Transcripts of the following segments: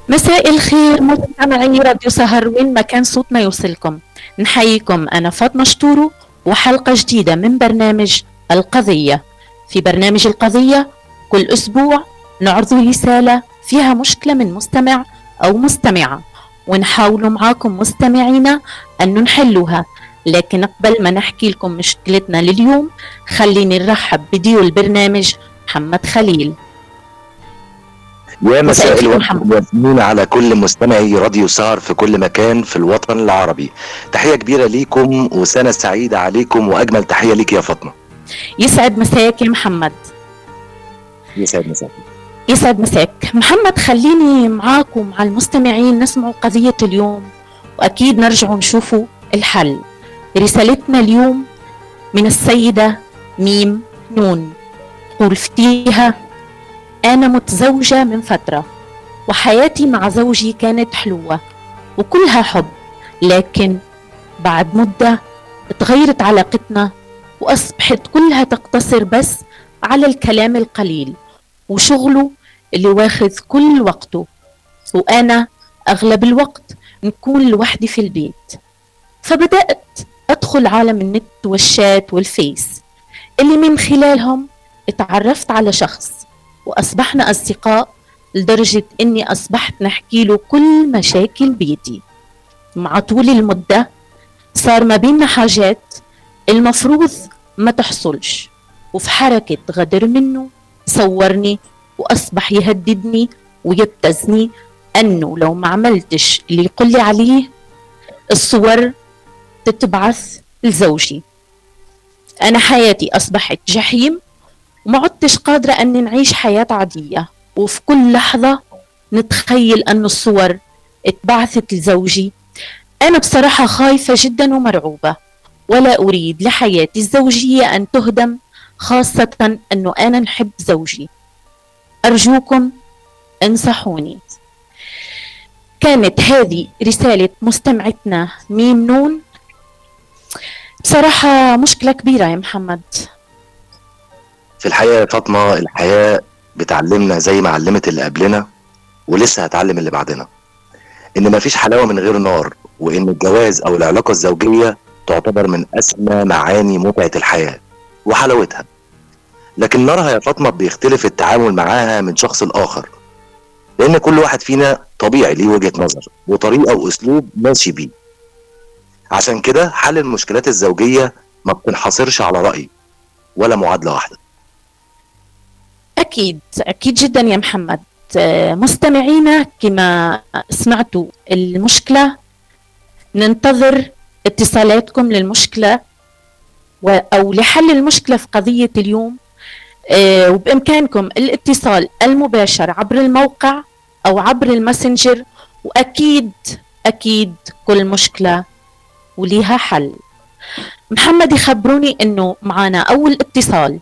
مساء الخير مستمعي راديو سهر وين ما كان صوتنا يوصلكم. نحييكم، أنا فاطمة شطورو وحلقة جديدة من برنامج القضية. في برنامج القضية كل أسبوع نعرض رسالة فيها مشكلة من مستمع أو مستمعة، ونحاول معاكم مستمعينا أن نحلها. لكن قبل ما نحكي لكم مشكلتنا لليوم خليني نرحب بديو البرنامج محمد خليل. يا مساء الورد والياسمين على كل مستمعي راديو سهر في كل مكان في الوطن العربي. تحية كبيرة ليكم وسنة سعيدة عليكم، وأجمل تحية ليك يا فاطمة. يسعد مساك يا محمد. يسعد مساك. يسعد مساك محمد. خليني معاكم مع المستمعين نسمعوا قضية اليوم، وأكيد نرجع نشوفوا الحل. رسالتنا اليوم من السيدة ميم نون، تقول فيها: أنا متزوجة من فترة وحياتي مع زوجي كانت حلوة وكلها حب، لكن بعد مدة اتغيرت علاقتنا وأصبحت كلها تقتصر بس على الكلام القليل وشغله اللي واخذ كل وقته، وأنا أغلب الوقت نكون لوحدي في البيت. فبدأت أدخل عالم النت والشات والفيس اللي من خلالهم اتعرفت على شخص وأصبحنا أصدقاء لدرجة إني أصبحت نحكي له كل مشاكل بيتي. مع طول المدة صار ما بيننا حاجات المفروض ما تحصلش، وفي حركة غدر منه صورني وأصبح يهددني ويبتزني أنه لو ما عملتش اللي يقول لي عليه الصور تتبعث لزوجي. أنا حياتي أصبحت جحيم وما عدتش قادرة أن نعيش حياة عادية، وفي كل لحظة نتخيل أن الصور اتبعثت لزوجي. أنا بصراحة خايفة جدا ومرعوبة، ولا أريد لحياتي الزوجية أن تهدم، خاصة أنه أنا نحب زوجي. أرجوكم انصحوني. كانت هذه رسالة مستمعتنا ميم نون. بصراحة مشكلة كبيرة يا محمد. في الحقيقة يا فاطمة، الحياة بتعلمنا زي ما علمت اللي قبلنا ولسه هتعلم اللي بعدنا إن مفيش حلاوة من غير نار، وإن الجواز أو العلاقة الزوجية تعتبر من أسمى معاني متعة الحياة وحلاوتها. لكن نارها يا فاطمة بيختلف التعامل معاها من شخص لآخر، لأن كل واحد فينا طبيعي ليه وجهة نظر وطريقة وأسلوب ماشي بيه. عشان كده حل المشكلات الزوجية ما بتنحصرش على رأي ولا معادلة واحدة. أكيد جدا يا محمد. مستمعينا كما سمعتوا المشكلة، ننتظر اتصالاتكم للمشكلة أو لحل المشكلة في قضية اليوم. وبإمكانكم الاتصال المباشر عبر الموقع أو عبر الماسنجر، وأكيد كل مشكلة وليها حل. محمد يخبروني إنه معنا أول اتصال.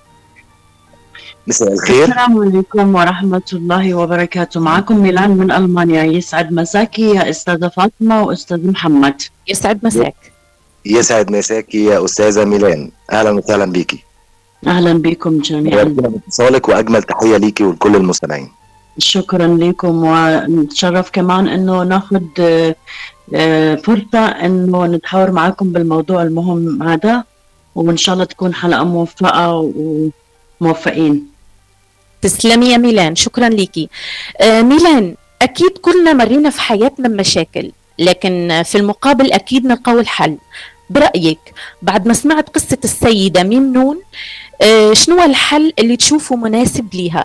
مساء الخير. السلام عليكم ورحمة الله وبركاته. معكم ميلان من ألمانيا. يسعد مساكي يا أستاذة فاطمة وأستاذ محمد. يسعد مساك. يسعد مساكي يا أستاذة ميلان، أهلا وسهلا بيكي. أهلا بكم جميعا. اتصالك وأجمل تحية ليكي ولكل المستمعين. شكرا لكم، ونتشرف كمان أنه ناخد فرصة أنه نتحاور معكم بالموضوع المهم هذا، وإن شاء الله تكون حلقة موفقة وموفقين. تسلمي يا ميلان، شكرا ليكي. ميلان، أكيد كلنا مرينا في حياتنا بمشاكل، لكن في المقابل أكيد نلقاو الحل. برأيك بعد ما سمعت قصة السيدة ميم نون، شنو الحل اللي تشوفه مناسب ليها؟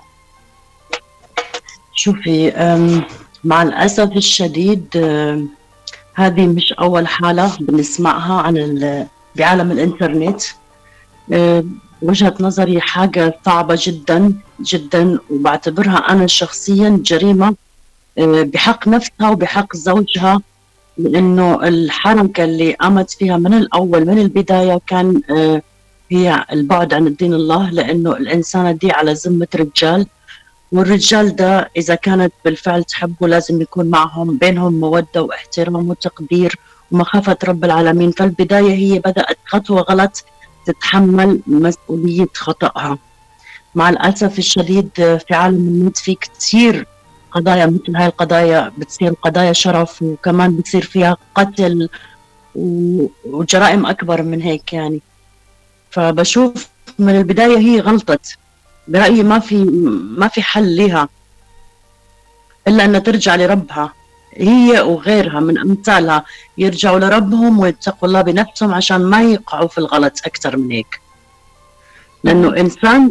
شوفي، مع الأسف الشديد هذه مش أول حالة بنسمعها بعالم الإنترنت. وجهة نظري حاجة صعبة جدا جدا، وبعتبرها أنا شخصيا جريمة بحق نفسها وبحق زوجها، لأنه الحركة اللي قامت فيها من الأول من البداية كان هي البعد عن الدين الله، لأنه الإنسانة دي على ذمة رجال، والرجال ده إذا كانت بالفعل تحبه لازم يكون معهم بينهم مودة واحترام وتقدير ومخافة رب العالمين. فالبداية هي بدأت خطوة غلط تتحمل مسؤولية خطأها. مع الأسف الشديد في عالم النت في كتير قضايا مثل هاي القضايا بتصير قضايا شرف، وكمان بتصير فيها قتل وجرائم أكبر من هيك يعني. فبشوف من البداية هي غلطت، برأيي ما في حل لها إلا أن ترجع لربها، هي وغيرها من أمثالها يرجعوا لربهم ويتقوا الله بنفسهم عشان ما يقعوا في الغلط أكثر من هيك. لأنه إنسان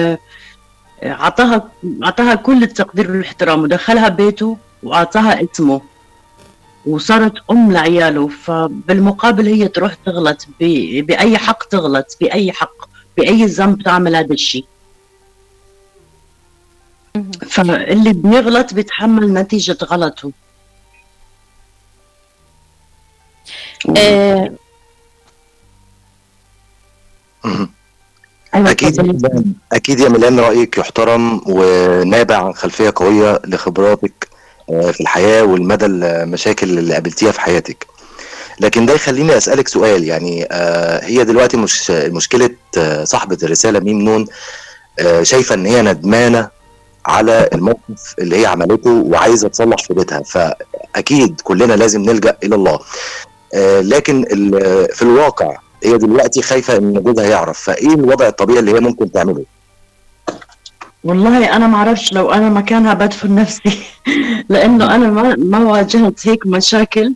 أعطاها كل التقدير والاحترام ودخلها بيته وأعطاها اسمه وصارت أم لعياله، فبالمقابل هي تروح تغلط بأي حق، تغلط بأي حق، بأي ذنب تعمل هذا الشيء. فاللي بيغلط بيتحمل نتيجة غلطه. أكيد يا ميلان رأيك يحترم ونابع عن خلفية قوية لخبراتك في الحياة والمدى المشاكل اللي قابلتيها في حياتك. لكن ده يخليني أسألك سؤال، يعني هي دلوقتي مش مشكلة صاحبة الرسالة ميم نون شايفة إن هي ندمانة على الموقف اللي هي عملته وعايزة تصلح في بيتها، فأكيد كلنا لازم نلجأ إلى الله. لكن في الواقع هي دلوقتي خايفة إن جوزها يعرف، فإيه الوضع الطبيعي اللي هي ممكن تعمله؟ والله أنا ما أعرفش، لو أنا مكانها بدفن نفسي لأنه أنا ما واجهت هيك مشاكل.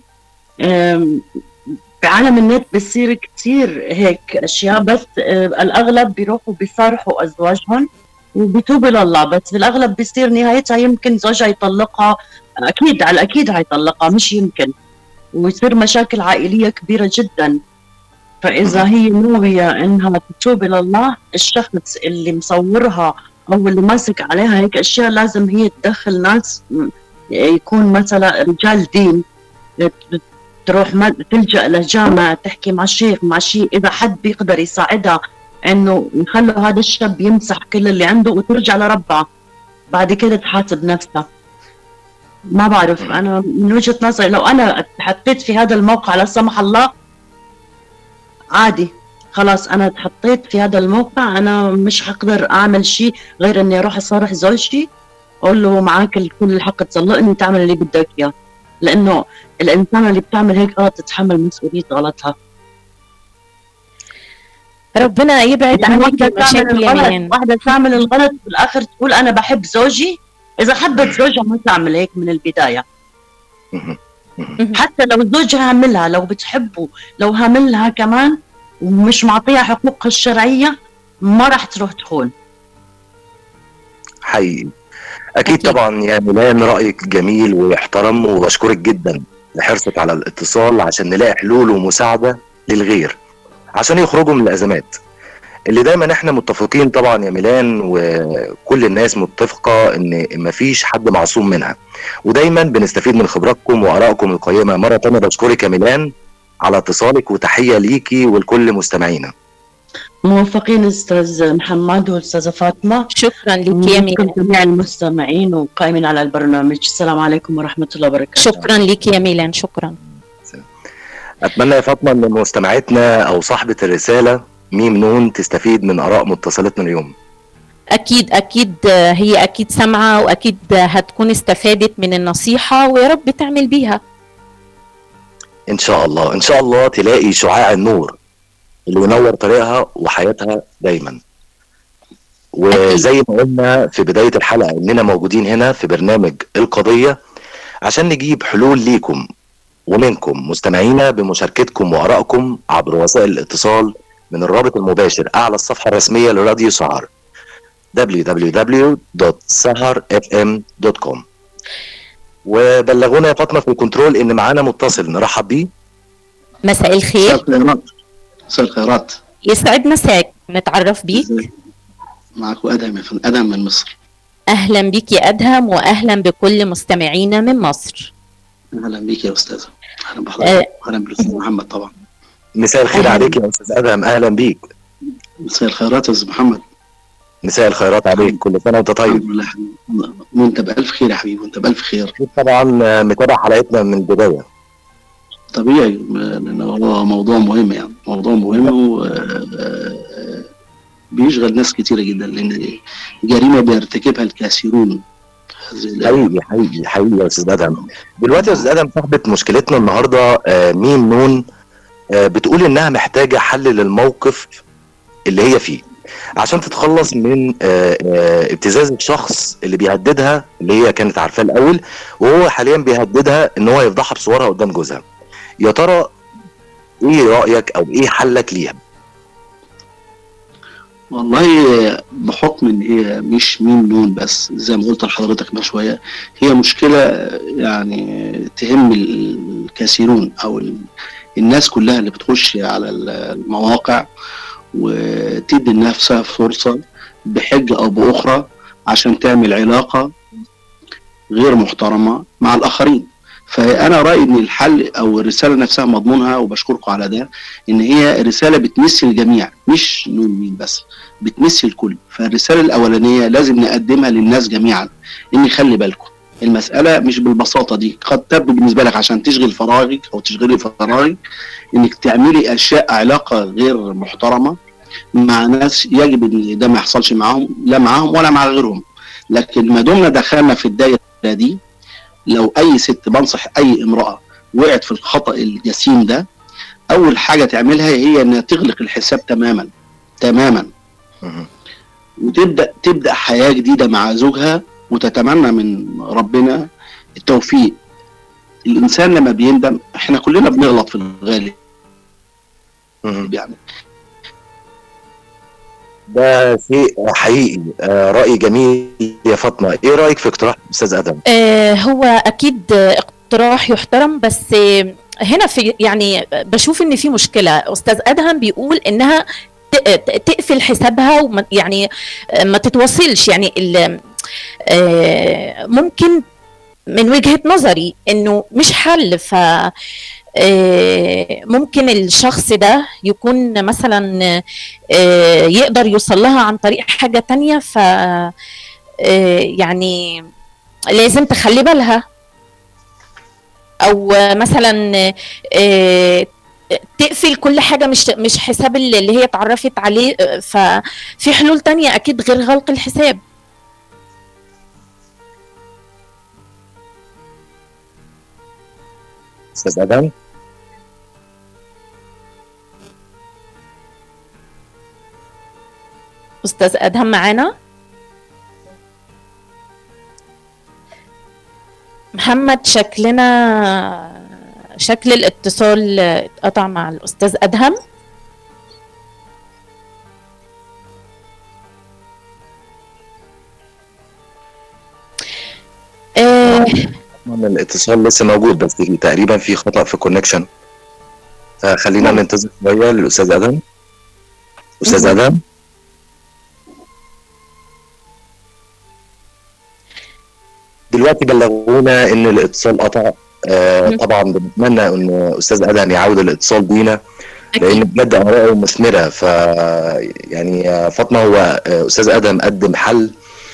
بعالم النت بصير كتير هيك أشياء، بس الأغلب بيروحوا بيصارحوا أزواجهم وبيتوبوا لله، بس بالأغلب بيصير نهايتها يمكن زوجها يطلقها، أكيد على الأكيد هيطلقها مش يمكن، ويصير مشاكل عائلية كبيرة جدا. فإذا هي ناوية إنها تتوب إلى الله، الشخص اللي مصورها أو اللي ماسك عليها هيك أشياء لازم هي تدخل ناس، يكون مثلا رجال دين، تروح تلجأ لجامع، تحكي مع شيخ مع شيء، إذا حد بيقدر يساعدها إنه يخلوا هذا الشاب يمسح كل اللي عنده وترجع لربها، بعد كده تحاسب نفسها. ما بعرف، أنا من وجهة نظري لو أنا حطيت في هذا الموقع لا سمح الله، عادي خلاص أنا تحطيت في هذا الموقع، أنا مش حقدر أعمل شيء غير إني أروح أصارح زوجي أقول له معاك كل الحق تطلقني، تعمل اللي بدك إياه، لأنه الإنسان اللي بتعمل هيك غلط تتحمل مسؤولية غلطها. ربنا يبعد عنك المشاكل. واحدة تعمل الغلط بالآخر تقول أنا بحب زوجي، إذا حبت زوجها ما تعمل هيك من البداية. حتى لو زوجها عملها، لو بتحبه، لو هاملها كمان ومش معطيها حقوقها الشرعية، ما راح تروح تخون. حقيقي أكيد طبعا يا ميلان رأيك جميل ويحترم، وبشكرك جدا لحرصك على الاتصال عشان نلاقي حلول ومساعدة للغير عشان يخرجوا من الأزمات اللي دايما احنا متفقين طبعا يا ميلان، وكل الناس متفقة ان مفيش حد معصوم منها، ودايما بنستفيد من خبراتكم وآرائكم القيمة. مرة تانية بشكرك يا ميلان على اتصالك، وتحية ليكي ولكل مستمعينا. موفقين استاذ محمد واستاذة فاطمة. شكرا لك يا ميلان. جميع المستمعين وقائمين على البرنامج، السلام عليكم ورحمة الله وبركاته. شكرا لك يا ميلان، شكرا. اتمنى يا فاطمة ان مستمعتنا او صاحبة الرسالة ميم نون تستفيد من آراء متصلتنا اليوم. أكيد هي أكيد سامعة، وأكيد هتكون استفادت من النصيحة، ويا رب تعمل بيها إن شاء الله. إن شاء الله تلاقي شعاع النور اللي ينور طريقها وحياتها دايما. وزي ما قلنا في بداية الحلقة إننا موجودين هنا في برنامج القضية عشان نجيب حلول ليكم ومنكم مستمعينا بمشاركتكم وآرائكم عبر وسائل الاتصال من الرابط المباشر أعلى الصفحة الرسمية لراديو سهر www.saharfm.com. وبلغونا يا فاطمة في الكنترول إن معانا متصل، نرحب بيه. مساء الخير. مساء الخيرات. يسعد مساك، نتعرف بيك. معك أدهم من مصر. أهلا بيك يا أدهم، وأهلا بكل مستمعينا من مصر. أهلا بيك يا أستاذة. أهلا بحضرتك. أهلا بالأستاذ محمد طبعا. مساء الخير عليك يا أستاذ أدهم، أهلا بيك. مساء الخيرات يا أستاذ محمد. مساء الخيرات عليك، كل سنة وأنت طيب. الحمد لله، وأنت بألف خير يا حبيبي، وأنت بألف خير. طبعا متابع حلقتنا من البداية. طبيعي، لأن هو موضوع مهم، يعني موضوع مهم بيشغل ناس كتيرة جدا، لأن جريمة بيرتكبها الكثيرون حقيقي يا استاذ ادهم. دلوقتي يا استاذ ادهم، صاحبه مشكلتنا النهارده ميم نون بتقول انها محتاجه حل للموقف اللي هي فيه عشان تتخلص من ابتزاز الشخص اللي بيهددها، اللي هي كانت عارفاه الاول، وهو حاليا بيهددها ان هو يفضحها بصورها قدام جوزها. يا ترى ايه رايك او ايه حلك ليها؟ والله بحكم ان هي مش ميم نون بس، زي ما قلت لحضرتك من شويه، هي مشكله يعني تهم الكثيرون او الناس كلها اللي بتخش على المواقع وتدي لنفسها فرصه بحجه او باخرى عشان تعمل علاقه غير محترمه مع الاخرين. فانا رايي ان الحل او الرساله نفسها مضمونها، وبشكركم على ده، ان هي رساله بتمس الجميع، مش نون مين بس، بتمس الكل. فالرساله الاولانيه لازم نقدمها للناس جميعا، ان خلي بالكم المساله مش بالبساطه دي. قد تبدو بالنسبه لك عشان تشغل فراغك او تشغلي فراغك انك تعملي اشياء علاقه غير محترمه مع ناس يجب ان ده ما يحصلش معاهم، لا معاهم ولا مع غيرهم. لكن ما دمنا دخلنا في الدايره دي، لو اي ست، بنصح اي امرأة وقعت في الخطأ الجسيم ده، اول حاجة تعملها هي انها تغلق الحساب تماما تماما، وتبدأ حياة جديدة مع زوجها، وتتمنى من ربنا التوفيق. الانسان لما بيندم، احنا كلنا بنغلط في الغالب يعني. ده شيء حقيقي. رأي جميل يا فاطمة. ايه رأيك في اقتراح استاذ ادم؟ هو اكيد اقتراح يحترم، بس هنا في يعني بشوف ان في مشكلة. استاذ ادهم بيقول انها تقفل حسابها يعني ما تتواصلش، يعني ممكن من وجهة نظري انه مش حل. ف ممكن الشخص ده يكون مثلا يقدر يوصل لها عن طريق حاجة تانية، ف يعني لازم تخلي بالها، او مثلا تقفل كل حاجة، مش حساب اللي هي اتعرفت عليه. ففي حلول تانية اكيد غير غلق الحساب. استاذ ادم، استاذ ادهم معانا؟ محمد، شكل الاتصال اتقطع مع الاستاذ ادهم. الاتصال لسه موجود، بس تقريبا في خطأ في الكونكشن، فخلينا ننتظر شوية للأستاذ أدهم. أستاذ أدهم، دلوقتي بلغونا إن الاتصال قطع. طبعا بنتمنى إن أستاذ أدهم يعود الاتصال بينا، لأن بجد آراءه مثمرة. ف يعني فاطمة، هو أستاذ أدهم قدم حل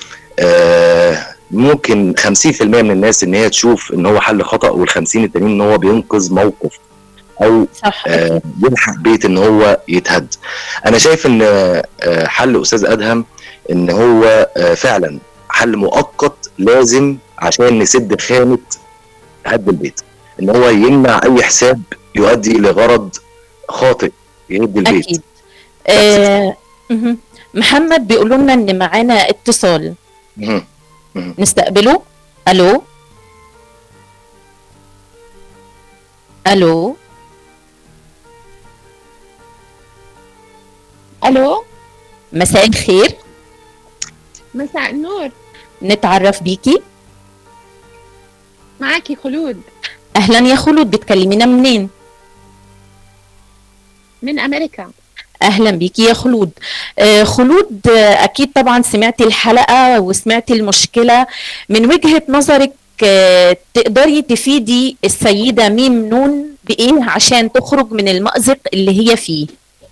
ممكن 50% من الناس ان هي تشوف ان هو حل خطأ، وال50 التانيين ان هو بينقذ موقف او يلحق بيت ان هو يتهد. انا شايف ان حل استاذ ادهم ان هو فعلا حل مؤقت لازم عشان نسد خانة هد البيت، ان هو يمنع اي حساب يؤدي لغرض خاطئ يهد البيت. اكيد. محمد بيقولوا لنا ان معانا اتصال، نستقبله. الو الو الو، مساء الخير. مساء النور. نتعرف بيكي؟ معاكي خلود. اهلا يا خلود، بتكلمينا منين؟ من امريكا. اهلا بيكي يا خلود. خلود، اكيد طبعا سمعتي الحلقة وسمعتي المشكلة. من وجهة نظرك تقدري تفيدي السيدة ميم نون بايه عشان تخرج من المأزق اللي هي فيه؟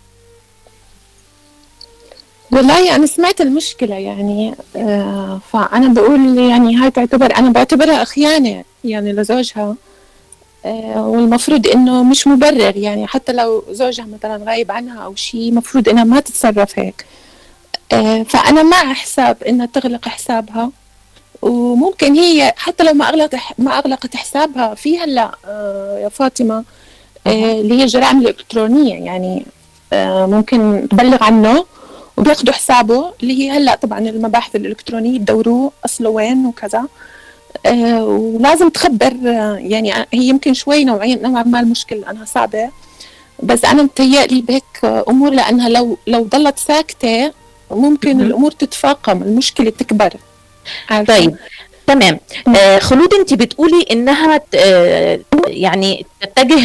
والله انا سمعت المشكلة يعني، فانا بقول يعني هاي انا بعتبرها خيانة يعني لزوجها، والمفروض انه مش مبرر يعني، حتى لو زوجها مثلا غايب عنها او شيء مفروض انها ما تتصرف هيك. فانا مع حساب انها تغلق حسابها وممكن هي حتى لو ما أغلقت حسابها في هلا يا فاطمة اللي هي الجرائم الإلكترونية، يعني ممكن تبلغ عنه وبياخدوا حسابه، اللي هي هلا طبعا المباحث الإلكترونية بدوروه أصله وين وكذا. ولازم تخبر يعني هي يمكن شوي نوعا ما المشكلة أنها صعبة، بس أنا متهيألي بهيك أمور، لأنها لو ضلت ساكتة ممكن الأمور تتفاقم، المشكلة تكبر. طيب تمام. خلود، انت بتقولي انها يعني تتجه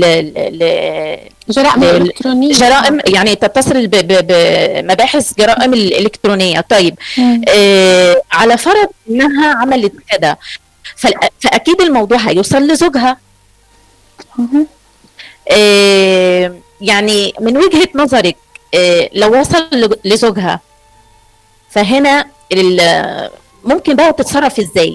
جرائم الإلكترونية، جرائم يعني تتصل بمباحث جرائم الإلكترونية. طيب على فرض انها عملت كده، فأكيد الموضوع هيوصل لزوجها. يعني من وجهة نظرك لو وصل لزوجها، فهنا ممكن بقى تتصرف ازاي؟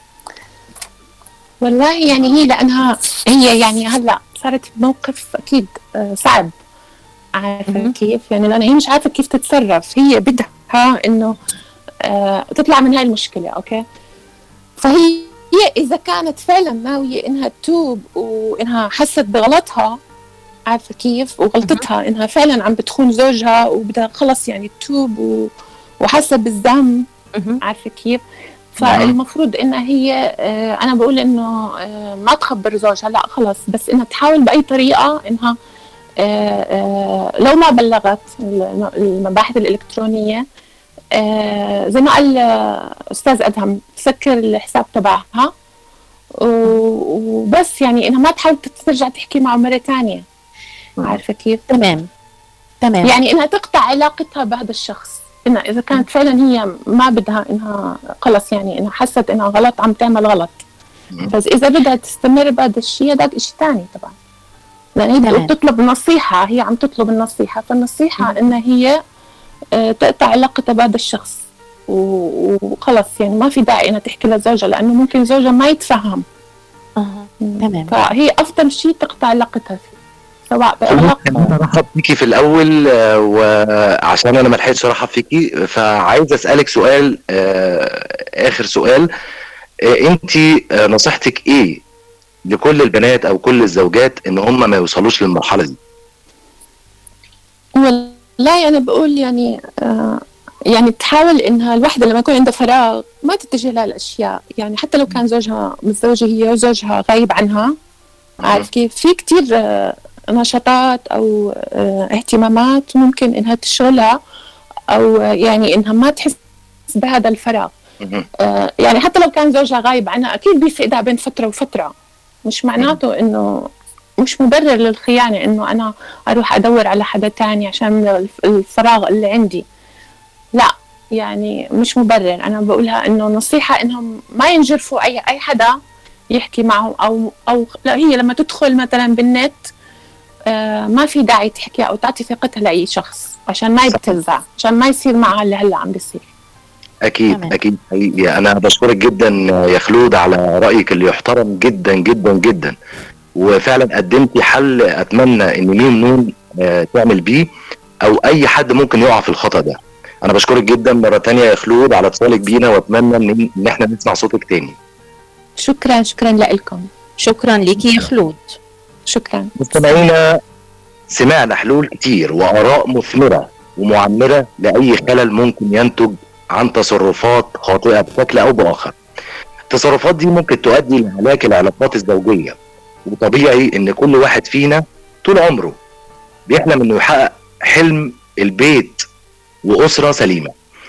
والله يعني هي لأنها هي يعني هلا صارت بموقف أكيد صعب، عارفة كيف يعني، لأن هي مش عارفة كيف تتصرف، هي بدها إنه تطلع من هاي المشكلة. أوكي، فهي إذا كانت فعلا ناوية إنها تتوب وإنها حست بغلطها، عارفة كيف، وغلطتها إنها فعلا عم بتخون زوجها وبدها خلص يعني تتوب وحاسة بالذنب، عارفة كيف، فالمفروض إنها هي أنا بقول إنه ما تخبر زوجها، لا خلص، بس إنها تحاول بأي طريقة إنها لو ما بلغت المباحث الإلكترونية زي ما قال أستاذ أدهم تسكر الحساب تبعها وبس، يعني إنها ما تحاول ترجع تحكي معه مرة تانية، عارفة كيف. تمام يعني إنها تقطع علاقتها بهذا الشخص، إنها إذا كانت فعلا هي ما بدها إنها خلص، يعني إنها حست إنها غلط عم تعمل غلط، بس إذا بدها تستمر بهذا الشيء هذا شيء ثاني طبعا، لأن هي تطلب نصيحة، هي عم تطلب النصيحة، فالنصيحة إنها هي تقطع علاقتها بهذا الشخص وخلص، يعني ما في داعي إنها تحكي لزوجها، لأنه ممكن زوجها ما يتفهم. تمام. فهي أفضل شيء تقطع علاقتها فيه، سواء أنا رحب فيكي في الأول، وعشان أنا ما لحقتش أرحب فيكي فعايز أسألك سؤال، آخر سؤال. أنت نصيحتك إيه لكل البنات أو كل الزوجات إن هم ما يوصلوش للمرحلة دي؟ والله أنا بقول يعني يعني تحاول إنها الوحدة لما يكون عندها فراغ ما تتجه لها الأشياء، يعني حتى لو كان زوجها متزوجة هي وزوجها غايب عنها، عارف كيف، في كتير نشاطات أو اهتمامات ممكن إنها تشغلها، أو يعني إنها ما تحس بهذا الفراغ. يعني حتى لو كان زوجها غايب عنها أكيد بيفقدها بين فترة وفترة، مش معناته إنه مش مبرر للخيانة إنه أنا أروح أدور على حدا تاني عشان الفراغ اللي عندي، لا يعني مش مبرر. أنا بقولها إنه نصيحة إنهم ما ينجرفوا أي حدا يحكي معه، أو لا، هي لما تدخل مثلا بالنت ما في داعي تحكي أو تعطي ثقتها لأي شخص عشان ما يبتزع، عشان ما يصير معها اللي هلا عم بيصير. أكيد تمام. أكيد حقيقي. أنا بشكرك جدا يا خلود على رأيك اللي يحترم جدا جدا جدا، وفعلا قدمتي حل أتمنى إن مين تعمل بيه أو أي حد ممكن يقع في الخطأ ده. أنا بشكرك جدا مرة تانية يا خلود على اتصالك بينا، وأتمنى إن إحنا نسمع صوتك تاني. شكرا لكم. شكرا ليكي يا خلود. شكرا. مستمعينا، سمعنا حلول كتير وآراء مثمرة ومعمرة لأي خلل ممكن ينتج عن تصرفات خاطئة بشكل أو بآخر. التصرفات دي ممكن تؤدي لهلاك العلاقات الزوجية، وطبيعي إن كل واحد فينا طول عمره بيحلم إنه يحقق حلم البيت وأسرة سليمة،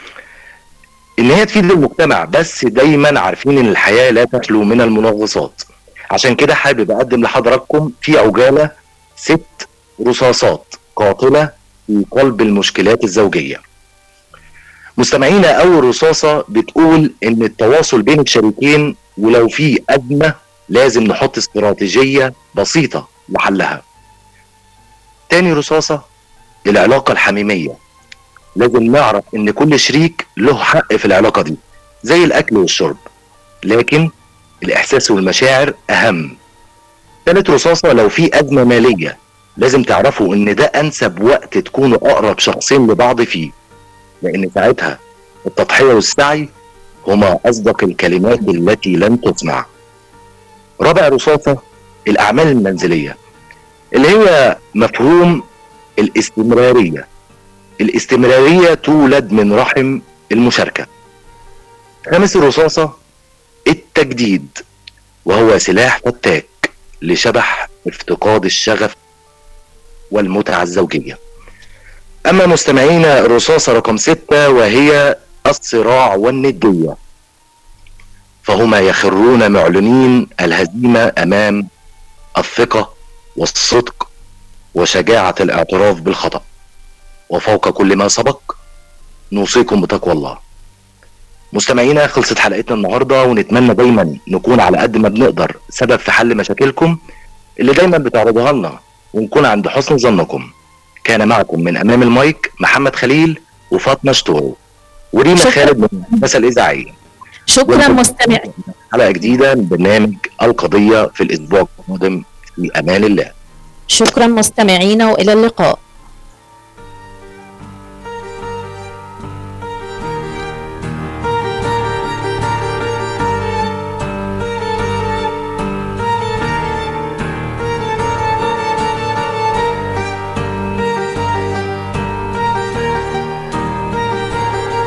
إن هي تفيد المجتمع، بس دايما عارفين إن الحياة لا تخلو من المنغصات. عشان كده حابب أقدم لحضراتكم في عجالة 6 رصاصات قاتلة في قلب المشكلات الزوجية. مستمعينا، أول رصاصة بتقول إن التواصل بين الشريكين، ولو في أزمة لازم نحط استراتيجية بسيطة لحلها. تاني رصاصة العلاقة الحميمية، لازم نعرف إن كل شريك له حق في العلاقة دي زي الأكل والشرب، لكن الإحساس والمشاعر أهم. ثالث رصاصة لو في أزمة مالية، لازم تعرفوا إن ده أنسب وقت تكونوا أقرب شخصين لبعض فيه، لأن ساعتها التضحية والسعي هما أصدق الكلمات التي لن تسمع. رابع رصاصة الأعمال المنزلية اللي هي مفهوم الاستمرارية. الاستمرارية تولد من رحم المشاركة. خامس رصاصة التجديد، وهو سلاح فتاك لشبح افتقاد الشغف والمتعة الزوجية. أما مستمعينا الرصاصة رقم 6 وهي الصراع والندية، فهما يخرون معلنين الهزيمة أمام الثقة والصدق وشجاعة الاعتراف بالخطأ. وفوق كل ما سبق نوصيكم بتقوى الله. مستمعينا خلصت حلقتنا النهاردة، ونتمنى دايما نكون على قد ما بنقدر سبب في حل مشاكلكم اللي دايما بتعرضوها لنا، ونكون عند حسن ظنكم. كان معكم من أمام المايك محمد خليل وفاطمة شتورو وريما خالد من المدرسة الإذاعية. شكرا مستمعين. حلقة جديدة من برنامج القضية في الأسبوع القادم في أمان الله. شكرا مستمعينا وإلى اللقاء.